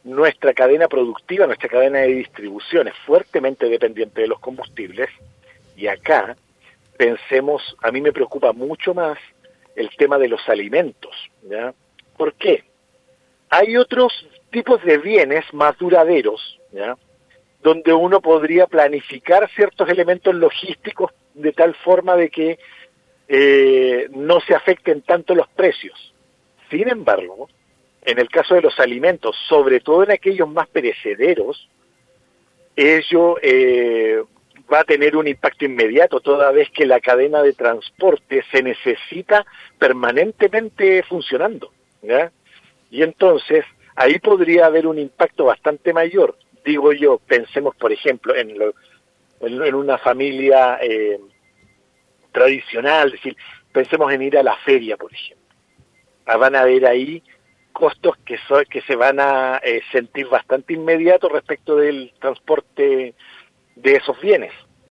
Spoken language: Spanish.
nuestra cadena productiva, nuestra cadena de distribución es fuertemente dependiente de los combustibles, y acá pensemos, a mí me preocupa mucho más el tema de los alimentos, ¿ya? ¿Por qué? Hay otros tipos de bienes más duraderos, ¿ya?, donde uno podría planificar ciertos elementos logísticos de tal forma de que no se afecten tanto los precios. Sin embargo, en el caso de los alimentos, sobre todo en aquellos más perecederos, ello va a tener un impacto inmediato, toda vez que la cadena de transporte se necesita permanentemente funcionando, ¿ya? Y entonces, ahí podría haber un impacto bastante mayor. Digo yo, pensemos, por ejemplo, en una familia tradicional, es decir, pensemos en ir a la feria, por ejemplo. Van a haber ahí costos que se van a sentir bastante inmediatos respecto del transporte de esos bienes.